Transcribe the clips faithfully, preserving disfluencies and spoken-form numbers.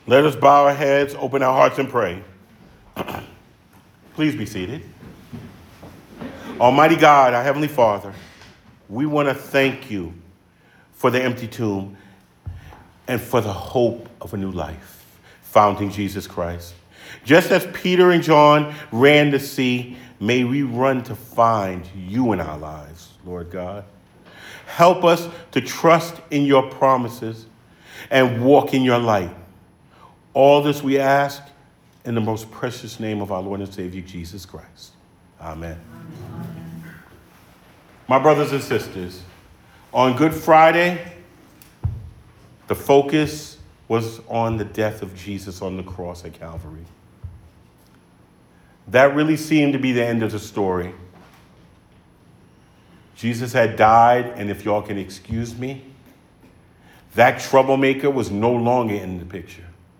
Let us bow our heads, open our hearts, and pray. Please be seated. Almighty God, our Heavenly Father, we want to thank you for the empty tomb and for the hope of a new life found in Jesus Christ. Just as Peter and John ran to see, may we run to find you in our lives, Lord God. Help us to trust in your promises and walk in your light. All this we ask in the most precious name of our Lord and Savior, Jesus Christ. Amen. Amen. My brothers and sisters, on Good Friday, the focus was on the death of Jesus on the cross at Calvary. That really seemed to be the end of the story. Jesus had died, and if y'all can excuse me, that troublemaker was no longer in the picture.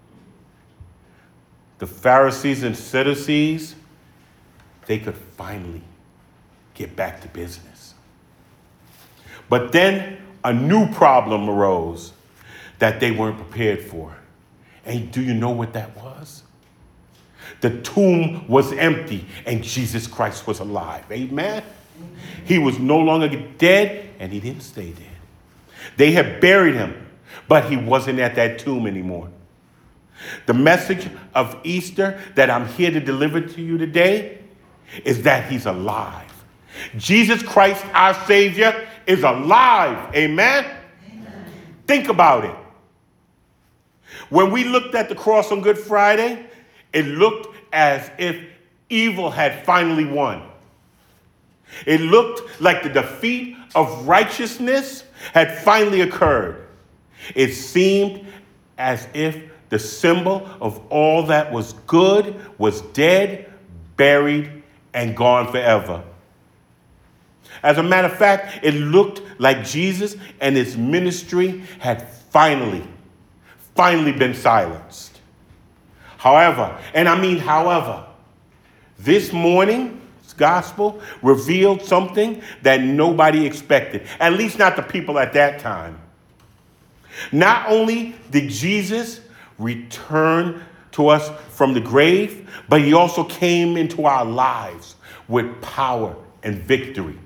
The Pharisees and Sadducees, they could finally get back to business. But then a new problem arose that they weren't prepared for. And do you know what that was? The tomb was empty and Jesus Christ was alive. Amen? He was no longer dead and he didn't stay dead. They had buried him, but he wasn't at that tomb anymore. The message of Easter that I'm here to deliver to you today is that he's alive. Jesus Christ, our Savior, is alive. Amen? Amen. Think about it. When we looked at the cross on Good Friday, it looked as if evil had finally won. It looked like the defeat of righteousness had finally occurred. It seemed as if the symbol of all that was good was dead, buried, and gone forever. As a matter of fact, it looked like Jesus and his ministry had finally, finally been silenced. However, and I mean however, this morning's gospel revealed something that nobody expected, at least not the people at that time. Not only did Jesus return to us from the grave, but he also came into our lives with power and victory.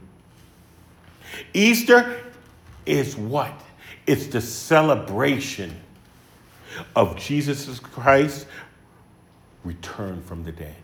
Easter is what? It's the celebration of Jesus Christ's return from the dead.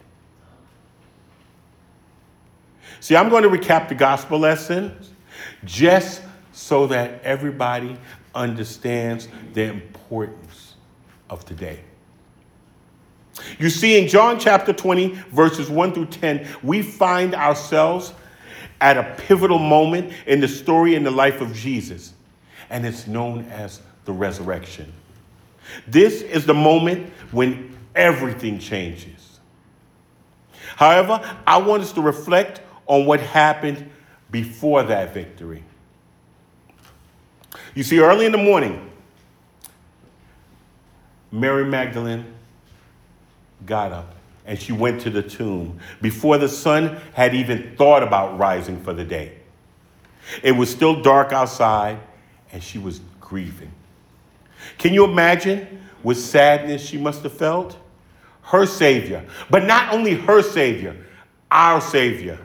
See, I'm going to recap the gospel lessons just so that everybody understands the importance of today. You see, in John chapter twenty, verses one through ten, we find ourselves at a pivotal moment in the story in the life of Jesus, and it's known as the resurrection. This is the moment when everything changes. However, I want us to reflect on what happened before that victory. You see, early in the morning, Mary Magdalene got up and she went to the tomb before the sun had even thought about rising for the day. It was still dark outside and she was grieving. Can you imagine what sadness she must have felt? Her Savior, but not only her Savior, our Savior,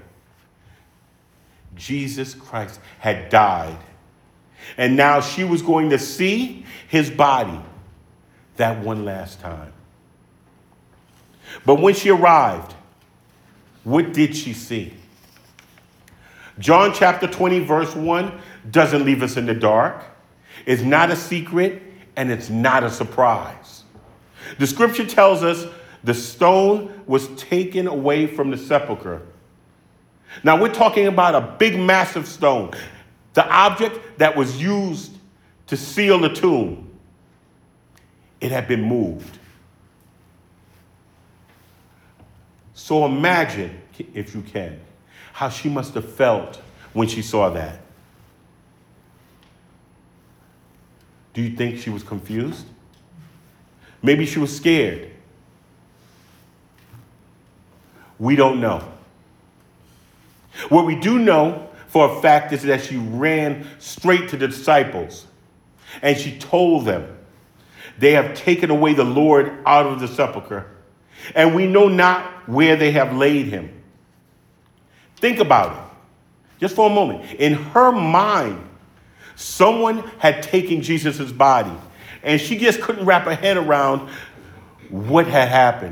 Jesus Christ, had died. And now she was going to see his body that one last time. But when she arrived, what did she see? John chapter twenty, verse one doesn't leave us in the dark. It's not a secret and it's not a surprise. The scripture tells us the stone was taken away from the sepulcher. Now we're talking about a big, massive stone, the object that was used to seal the tomb. It had been moved. So imagine, if you can, how she must have felt when she saw that. Do you think she was confused? Maybe she was scared. We don't know. What we do know for a fact is that she ran straight to the disciples and she told them They have taken away the Lord out of the sepulchre, and we know not where they have laid him. Think about it, just for a moment. In her mind, someone had taken Jesus' body, and she just couldn't wrap her head around what had happened.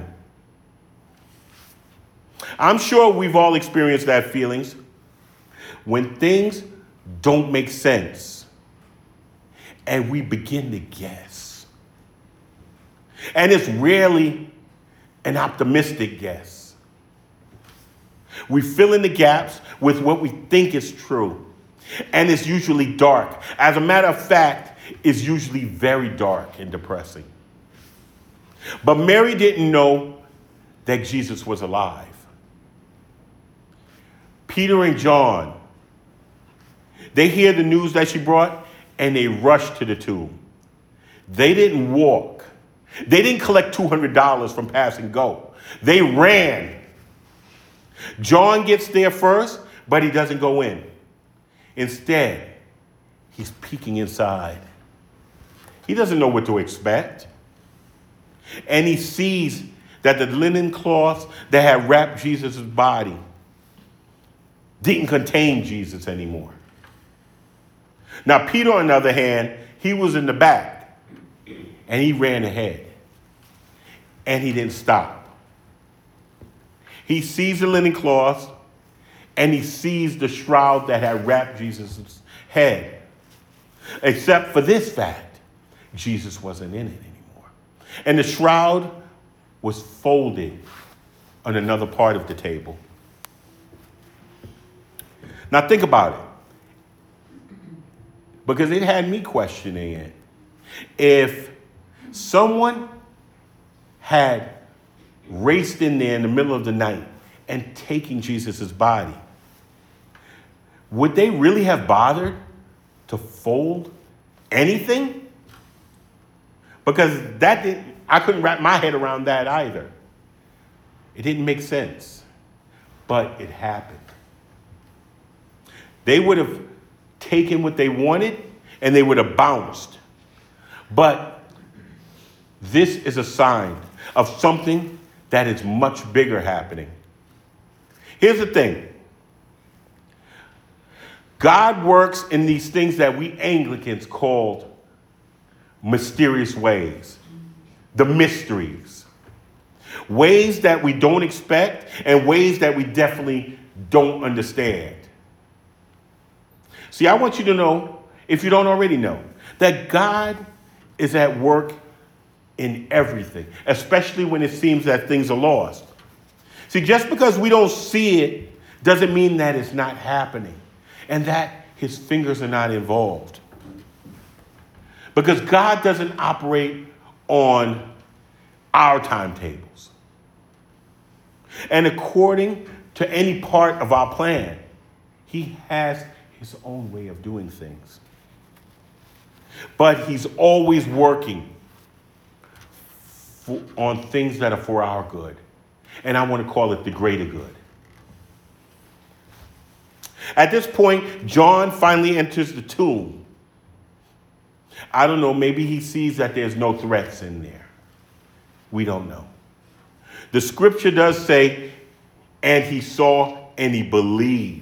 I'm sure we've all experienced that feelings when things don't make sense and we begin to guess. And it's rarely an optimistic guess. We fill in the gaps with what we think is true, and it's usually dark. As a matter of fact, it's usually very dark and depressing. But Mary didn't know that Jesus was alive. Peter and John, they hear the news that she brought, and they rush to the tomb. They didn't walk. They didn't collect two hundred dollars from Pass and Go. They ran. John gets there first, but he doesn't go in. Instead, he's peeking inside. He doesn't know what to expect. And he sees that the linen cloths that had wrapped Jesus' body didn't contain Jesus anymore. Now, Peter, on the other hand, he was in the back, and he ran ahead, and he didn't stop. He sees the linen cloths, and he sees the shroud that had wrapped Jesus' head. Except for this fact, Jesus wasn't in it anymore. And the shroud was folded on another part of the table. Now think about it, because it had me questioning it. If someone had raced in there in the middle of the night and taken Jesus' body, would they really have bothered to fold anything? Because that didn't, I couldn't wrap my head around that either. It didn't make sense, but it happened. They would have taken what they wanted and they would have bounced. But this is a sign of something that is much bigger happening. Here's the thing. God works in these things that we Anglicans called mysterious ways, the mysteries, ways that we don't expect and ways that we definitely don't understand. See, I want you to know, if you don't already know, that God is at work in everything, especially when it seems that things are lost. See, just because we don't see it doesn't mean that it's not happening and that his fingers are not involved. Because God doesn't operate on our timetables and according to any part of our plan. He has his own way of doing things. But he's always working for, on things that are for our good. And I want to call it the greater good. At this point, John finally enters the tomb. I don't know, maybe he sees that there's no threats in there. We don't know. The scripture does say, and he saw and he believed.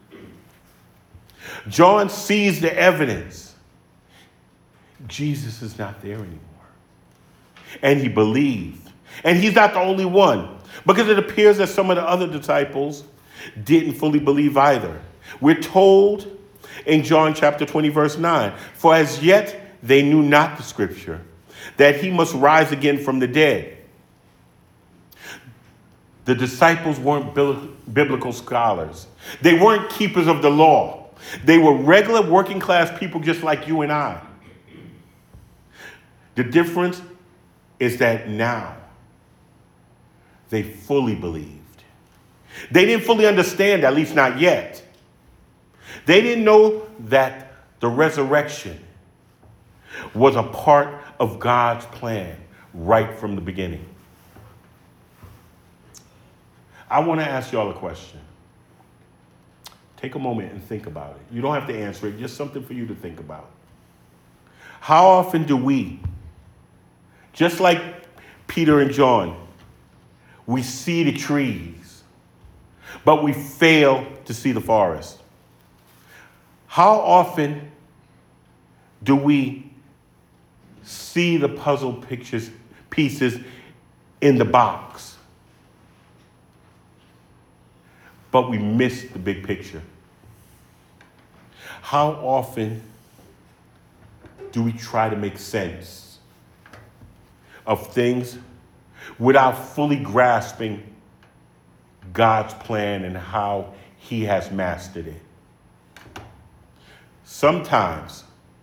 John sees the evidence. Jesus is not there anymore. And he believed. And he's not the only one, because it appears that some of the other disciples didn't fully believe either. We're told in John chapter twenty, verse nine, for as yet they knew not the scripture, that he must rise again from the dead. The disciples weren't biblical scholars. They weren't keepers of the law. They were regular working class people just like you and I. The difference is that now they fully believed. They didn't fully understand, at least not yet. They didn't know that the resurrection was a part of God's plan right from the beginning. I want to ask y'all a question. Take a moment and think about it. You don't have to answer it, just something for you to think about. How often do we Just like Peter and John, we see the trees, but we fail to see the forest. How often do we see the puzzle pictures, pieces in the box, but we miss the big picture? How often do we try to make sense of things without fully grasping God's plan and how he has mastered it? Sometimes,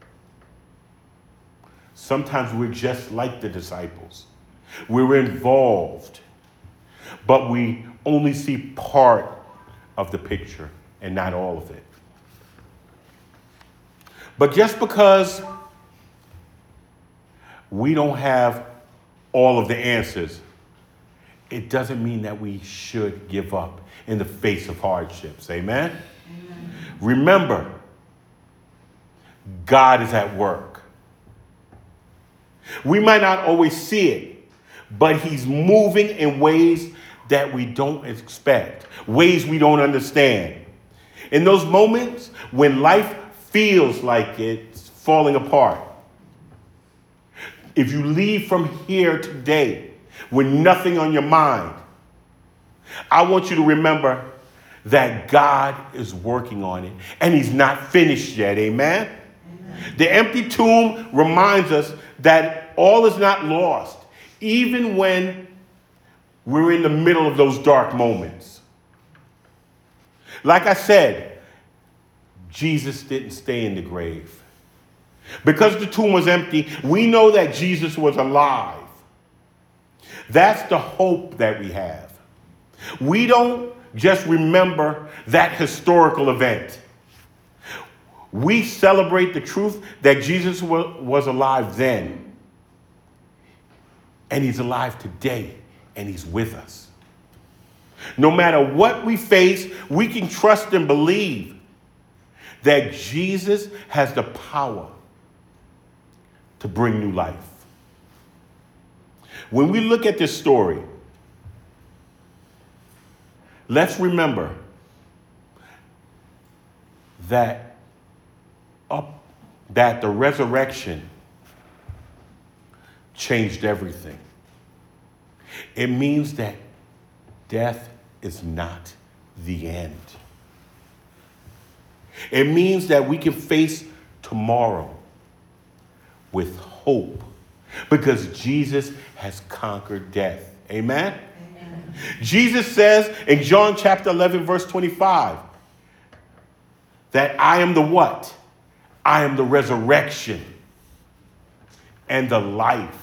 sometimes we're just like the disciples. We're involved, but we only see part of the picture and not all of it. But just because we don't have all of the answers, it doesn't mean that we should give up in the face of hardships. Amen? Amen. Remember, God is at work. We might not always see it, but he's moving in ways that we don't expect, ways we don't understand. In those moments when life feels like it's falling apart, if you leave from here today with nothing on your mind, I want you to remember that God is working on it and he's not finished yet. Amen? Amen. The empty tomb reminds us that all is not lost, even when we're in the middle of those dark moments. Like I said, Jesus didn't stay in the grave. Because the tomb was empty, we know that Jesus was alive. That's the hope that we have. We don't just remember that historical event. We celebrate the truth that Jesus was alive then. And he's alive today, and he's with us. No matter what we face, we can trust and believe that Jesus has the power to bring new life. When we look at this story, let's remember that up that the resurrection changed everything. It means that death is not the end. It means that we can face tomorrow with hope because Jesus has conquered death. Amen? Amen. Jesus says in John chapter eleven, verse twenty-five, that I am the what? I am the resurrection and the life.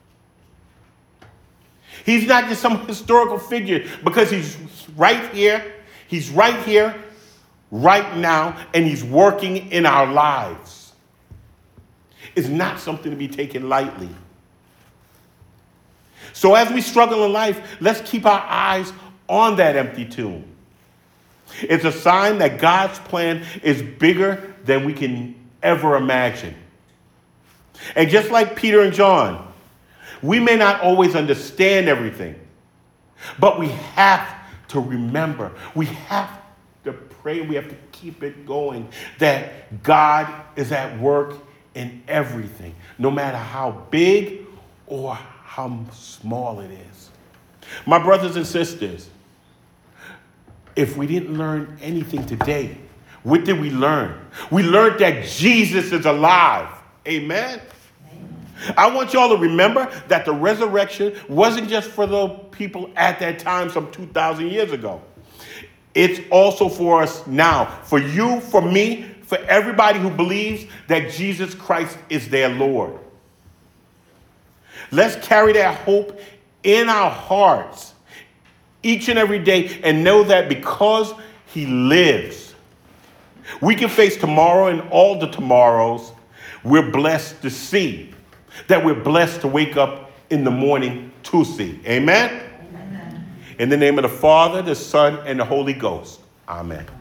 He's not just some historical figure because he's right here. He's right here, right now, and he's working in our lives. It's not something to be taken lightly. So as we struggle in life, let's keep our eyes on that empty tomb. It's a sign that God's plan is bigger than we can ever imagine. And just like Peter and John, we may not always understand everything, but we have to remember, we have to pray, we have to keep it going, that God is at work in everything, no matter how big or how small it is. My brothers and sisters, if we didn't learn anything today, what did we learn? We learned that Jesus is alive. Amen? I want y'all to remember that the resurrection wasn't just for the people at that time some two thousand years ago. It's also for us now. For you, for me, for everybody who believes that Jesus Christ is their Lord. Let's carry that hope in our hearts each and every day and know that because he lives, we can face tomorrow and all the tomorrows. We're blessed to see. That we're blessed to wake up in the morning to see. Amen? Amen? In the name of the Father, the Son, and the Holy Ghost. Amen.